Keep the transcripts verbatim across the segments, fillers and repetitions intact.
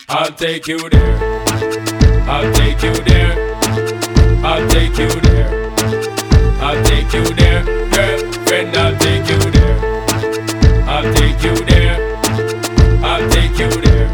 I'll take you there. I'll take you there. I'll take you there. I'll take you there. Girlfriend, I'll take you there. I'll take you there. I'll take you there.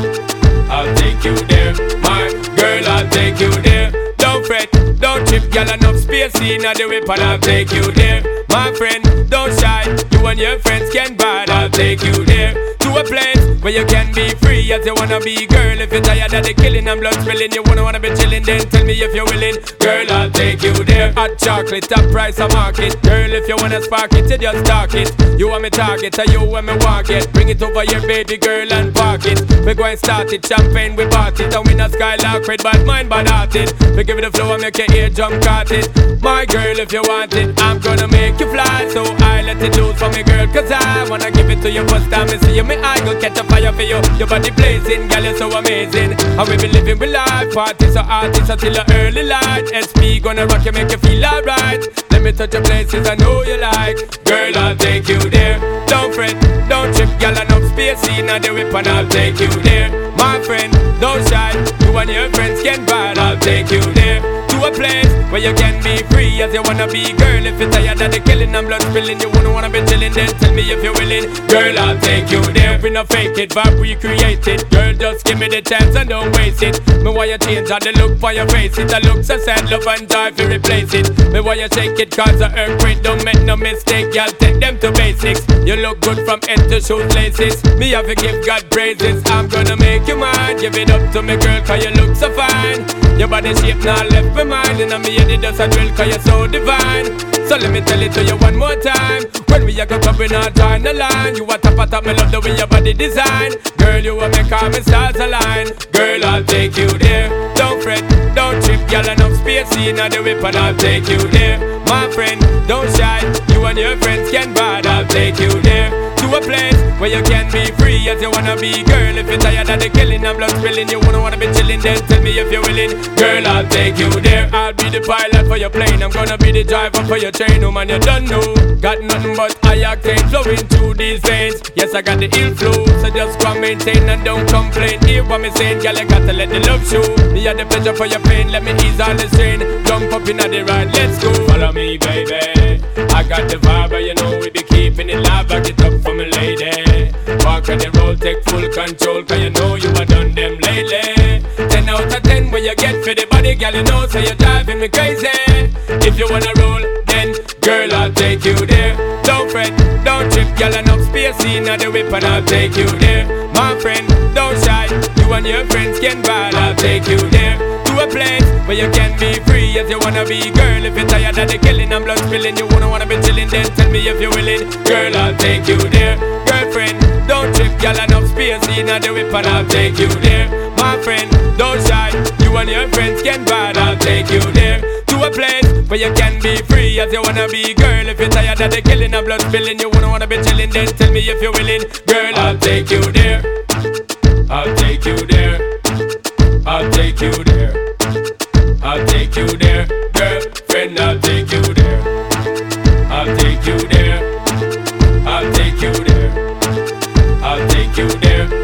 I'll take you there. My girl, I'll take you there. Don't fret, don't trip, girl, enough space in the whip and I'll take you there. My friend, don't shy, you and your friends can bad, I'll take you there. To a place where you can be free as you wanna be, girl. If you're tired of the killing and blood spilling, you wanna wanna be chilling, then tell me if you're willing. Girl, I'll take you there. Hot chocolate, top price of market. Girl, if you wanna spark it, you just talk it. You want me target, or you want me walk it. Bring it over here, baby girl, and park it. We go and start it, champagne, we part it. And we not skylark with bad mind, bad hearted. We give it a flow and make your ear jump caught it. My girl, if you want it, I'm gonna make you fly. So I let it loose for me, girl, cause I wanna give it to you first time I see you. Me I go catch a fire for you. Your body blazing, girl, you're so amazing. And we be living with life, party so artists until the early light. S P gonna rock you, make you feel alright. Let me touch your places I know you like. Girl, I'll take you there. Don't fret, don't trip, girl, enough space in the whip and I'll take you there. My friend, don't shy, you and your friends can ride, I'll take you there. To a place where you can be free as you wanna be, girl. If you're tired of the killing and blood spilling, you wanna wanna be chilling, then tell me if you're willing. Girl, I'll take you there. We no fake it, but we create it. Girl, just give me the chance and don't waste it. Me why you change all the look for your face. It a look so sad, love and joy if you replace it. Me why you shake it cause the earthquake. Don't make no mistake, y'all take them to basics. You look good from head to shoelaces. Me have to give God praises. I'm gonna make you mine. Give it up to me, girl, cause you look so fine. Your body shape not left my mind. And I'm me head it does a drill cause you're so divine. So let me tell it to you one more time. When we a go up in our join the line. You a top a top, me love the way your body design. Girl, you a make all me stars align. Girl, I'll take you there. Don't fret, don't trip, girl, enough space in the whip and I'll take you there. My friend, don't shy, you and your friends can ride, I'll take you there. To a place where you can be free as you wanna be, girl. If you're tired of the killing and blood spilling, you wanna wanna be chilling, then tell me if you're willing. Girl, I'll take you there. I'll be the pilot for your plane, I'm gonna be the driver for your train. Oh man, you don't know. Got nothing but high octane flowing through these veins. Yes, I got the ill flow, so just go and maintain and don't complain. Hear what me saying, girl, you gotta let the love show. Me had the pleasure for your pain, let me ease all the strain. Jump up in the ride, let's go. Follow me, baby. I got the vibe, you know we be keeping it live. Back it up for me, lady. Walk on the road, take full control, cause you know you have done them lately. Ten out of ten when you get for the body, girl, you know, so you're driving me crazy. If you wanna roll, then girl, I'll take you there. Don't fret, don't trip, girl, enough space in the whip and I'll take you there. My friend, don't shy, you and your friends can ride, I'll take you there. To a place where you can be free as you wanna be, girl. If you're tired of the killing and blood spilling, you wanna wanna be chilling, then tell me if you're willing. Girl, I'll take you there. Girlfriend, don't trip, girl, enough space in the whip and I'll take you there. My friend, don't shy, you and your friends can ride, I'll take you there. To a place where you can be free as you wanna be, girl. If you're tired of the killing and blood spilling, you wanna wanna be chilling, then tell me if you're willing. Girl, I'll take you there. I'll take you there. I'll take you there. I'll take you there. Girlfriend, I'll take you there. I'll take you there. I'll take you there. I'll take you there.